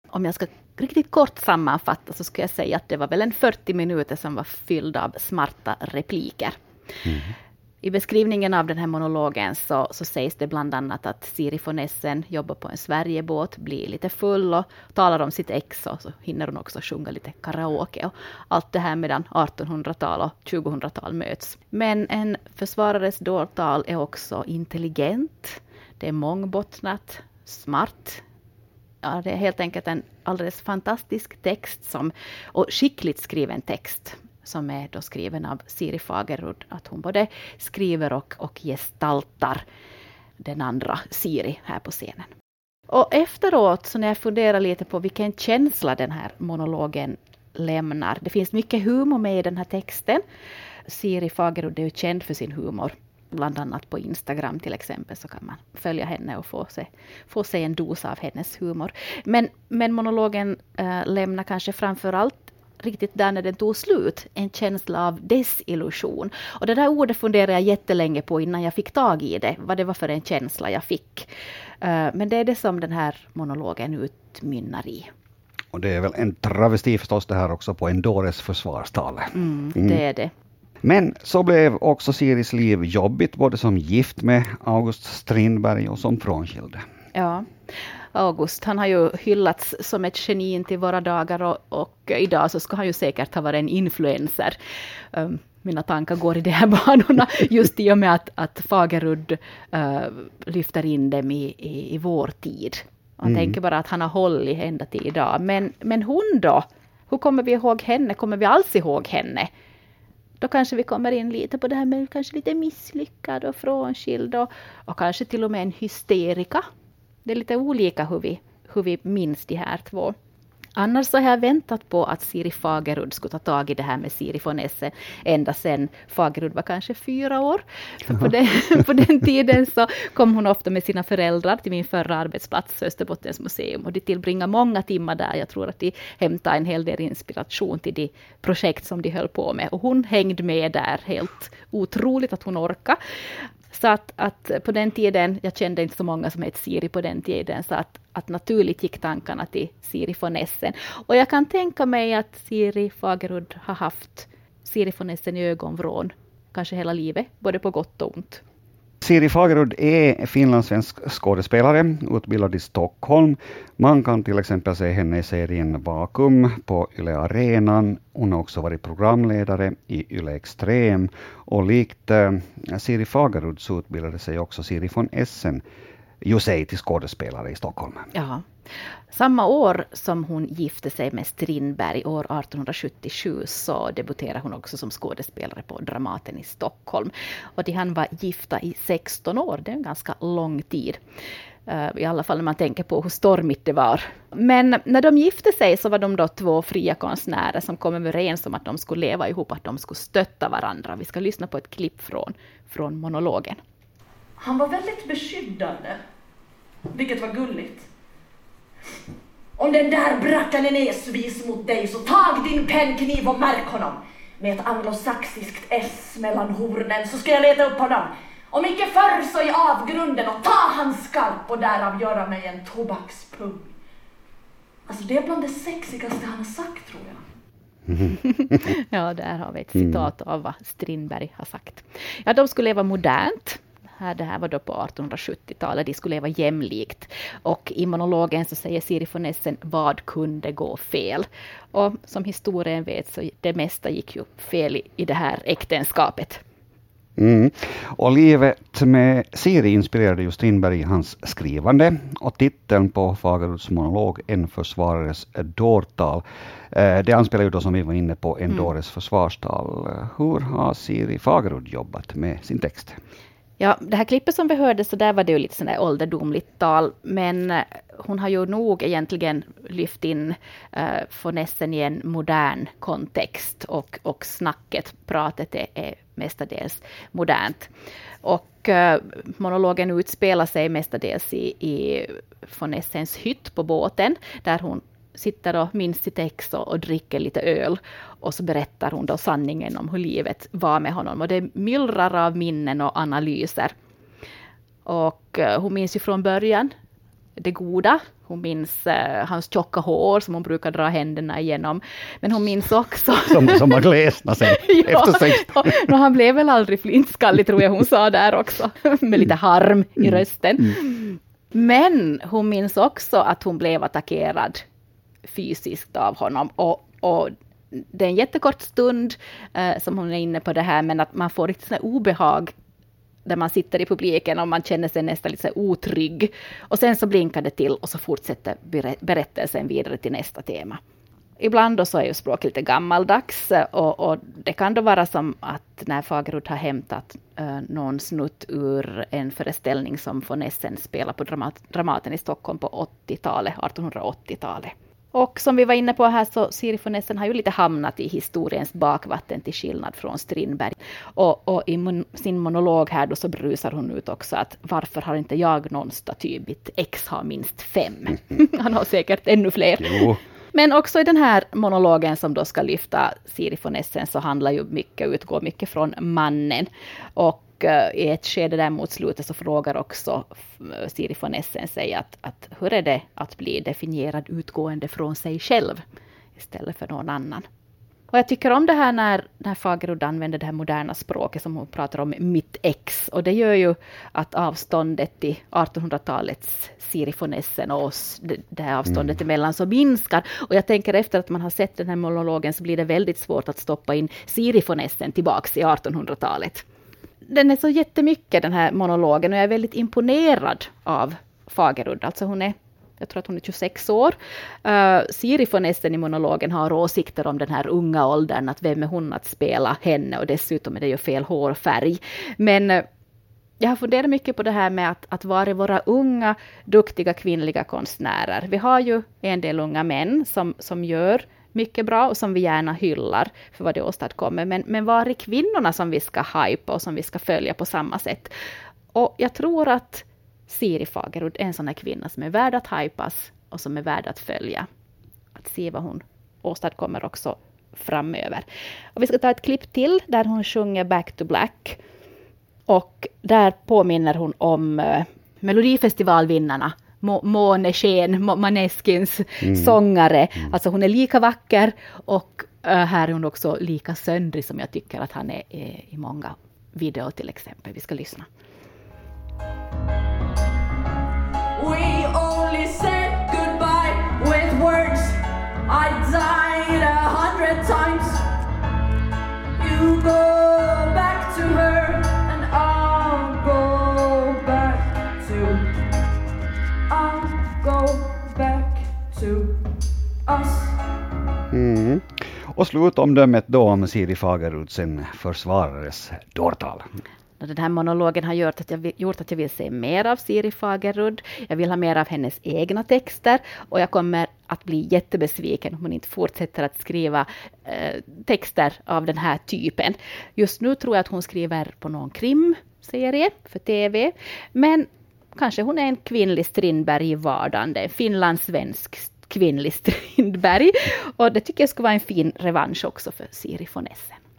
Om jag ska riktigt kort sammanfatta så ska jag säga att det var väl en 40 minuter som var fylld av smarta repliker. I beskrivningen av den här monologen så sägs det bland annat att Siri von Essen jobbar på en Sverigebåt, blir lite full och talar om sitt ex, och så hinner hon också sjunga lite karaoke och allt det här medan 1800-tal och 2000-tal möts. Men en försvarares dårtal är också intelligent, det är mångbottnat, smart. Ja, det är helt enkelt en alldeles fantastisk text och skickligt skriven text som är då skriven av Siri Fagerud. Att hon både skriver och gestaltar den andra Siri här på scenen. Och efteråt så när jag funderar lite på vilken känsla den här monologen lämnar. Det finns mycket humor med i den här texten. Siri Fagerud är ju känd för sin humor. Bland annat på Instagram till exempel så kan man följa henne och få se en dos av hennes humor. Men monologen lämnar kanske framförallt riktigt där när den tog slut en känsla av desillusion. Och det där ordet funderade jag jättelänge på innan jag fick tag i det. Vad det var för en känsla jag fick. Men det är det som den här monologen utmynnar i. Och det är väl en travesti förstås det här också på en dåres försvarstal. Det är det. Men så blev också Siris liv jobbigt både som gift med August Strindberg och som frånskild. Ja, August han har ju hyllats som ett geni till våra dagar och idag så ska han ju säkert ha varit en influencer. Mina tankar går i de här banorna just i och med att Fagerud lyfter in dem i vår tid. Man tänker bara att han har hållit ända till idag. Men hon då? Hur kommer vi ihåg henne? Kommer vi alls ihåg henne? Då kanske vi kommer in lite på det här med kanske lite misslyckad och frånskild och kanske till och med en hysterika. Det är lite olika hur vi minns de här två. Annars så har jag väntat på att Siri Fagerud skulle ta tag i det här med Siri von Essen ända sedan Fagerud var kanske 4 år. För på den tiden så kom hon ofta med sina föräldrar till min förra arbetsplats, Österbottens museum. Och de tillbringade många timmar där. Jag tror att de hämtade en hel del inspiration till de projekt som de höll på med. Och hon hängde med där, helt otroligt att hon orkade. Så att på den tiden, jag kände inte så många som hette Siri på den tiden, så att naturligt gick tankarna till Siri von Essen. Och jag kan tänka mig att Siri Fagerud har haft Siri von Essen i ögonvrån kanske hela livet, både på gott och ont. Siri Fagerud är finlandssvensk skådespelare, utbildad i Stockholm. Man kan till exempel se henne i serien Vakuum på Yle Arenan. Hon har också varit programledare i Yle Extrem. Och likt Siri Fagerud så utbildade sig också Siri von Essen ju sig till skådespelare i Stockholm. Ja. Samma år som hon gifte sig med Strindberg, år 1877, så debuterade hon också som skådespelare på Dramaten i Stockholm. Och han var gifta i 16 år, det är en ganska lång tid. I alla fall när man tänker på hur stormigt det var. Men när de gifte sig så var de då 2 fria konstnärer som kom överens om att de skulle leva ihop, att de skulle stötta varandra. Vi ska lyssna på ett klipp från monologen. Han var väldigt beskyddande, vilket var gulligt. Om den där brackan är svis mot dig så tag din pennkniv och märk honom. Med ett anglosaxiskt S mellan hornen så ska jag leta upp honom. Om inte förr så i avgrunden och ta hans skalp och därav göra mig en tobakspung. Alltså det är bland det sexigaste han har sagt, tror jag. Ja, där har vi ett citat av vad Strindberg har sagt. Ja, de skulle leva modernt. Det här var då på 1870-talet, de skulle leva jämlikt. Och i monologen så säger Siri von Essen, vad kunde gå fel? Och som historien vet så det mesta gick ju fel i det här äktenskapet. Och livet med Siri inspirerade ju Strindberg i hans skrivande. Och titeln på Fageruds monolog, En försvarares dårtal, det anspelar ju då som vi var inne på en dåres försvarstal. Hur har Siri Fagerud jobbat med sin text? Ja, det här klippet som vi hörde så där var det ju lite sån där ålderdomligt tal. Men hon har ju nog egentligen lyft in von Essen i en modern kontext. Och pratet är mestadels modernt. Och monologen utspelar sig mestadels i von Essens hytt på båten. Där hon sitter och minns sitt ex och dricker lite öl. Och så berättar hon då sanningen om hur livet var med honom. Och det myllrar av minnen och analyser. Och hon minns ju från början det goda. Hon minns hans tjocka hår som hon brukar dra händerna igenom. Men hon minns också... som har glesna sen efter 16. Han blev väl aldrig flintskallig, tror jag hon sa där också. Med lite harm i rösten. Men hon minns också att hon blev attackerad fysiskt av honom. Och det är en jättekort stund som hon är inne på det här. Men att man får riktigt sån här obehag där man sitter i publiken och man känner sig nästan lite så otrygg. Och sen så blinkar det till och så fortsätter berättelsen vidare till nästa tema. Ibland då så är ju språket lite gammaldags och det kan då vara som att när Fagerud har hämtat någon snutt ur en föreställning som von Essen spelar på Dramaten i Stockholm på 1880-talet. Och som vi var inne på här så Siri von Essen har ju lite hamnat i historiens bakvatten till skillnad från Strindberg. Och i sin monolog här då så brusar hon ut också att varför har inte jag någon staty? Mitt ex har minst 5. Han har säkert ännu fler. Jo. Men också i den här monologen som då ska lyfta Siri von Essen så handlar ju utgår mycket från mannen. Och i ett skede där mot slutet så frågar också Siri von Essen sig att hur är det att bli definierad utgående från sig själv istället för någon annan. Och jag tycker om det här när Fagerud använder det här moderna språket som hon pratar om mitt ex. Och det gör ju att avståndet till 1800-talets Siri von Essen och oss, det här avståndet emellan så minskar. Och jag tänker efter att man har sett den här monologen så blir det väldigt svårt att stoppa in Siri von Essen tillbaks i 1800-talet. Den är så jättemycket den här monologen och jag är väldigt imponerad av Fagerud. Alltså jag tror att hon är 26 år. Siri von Essen i monologen har åsikter om den här unga åldern, att vem är hon att spela henne och dessutom är det ju fel hårfärg. Men jag har funderat mycket på det här med att vara våra unga, duktiga kvinnliga konstnärer. Vi har ju en del unga män som gör mycket bra och som vi gärna hyllar för vad det åstadkommer. Men var är kvinnorna som vi ska hypa och som vi ska följa på samma sätt? Och jag tror att Siri Fagerud är en sån här kvinna som är värd att hypas och som är värd att följa. Att se vad hon åstadkommer också framöver. Och vi ska ta ett klipp till där hon sjunger Back to Black. Och där påminner hon om Melodifestivalvinnarna. Månesken, Måneskins sångare. Alltså hon är lika vacker och här är hon också lika söndrig som jag tycker att han är i många videor till exempel. Vi ska lyssna. We only said goodbye with words. I died 100 times. You go back to her and I'll go back to us. Och slutomdömet då om Siri Fagerud sen försvarares dårtal. Den här monologen har gjort att jag vill se mer av Siri Fagerud. Jag vill ha mer av hennes egna texter. Och jag kommer att bli jättebesviken om hon inte fortsätter att skriva texter av den här typen. Just nu tror jag att hon skriver på någon krimserie för tv. Men kanske hon är en kvinnlig Strindberg i vardagen. En finlandssvensk kvinnlig Strindberg. Och det tycker jag skulle vara en fin revansch också för Siri von Essen.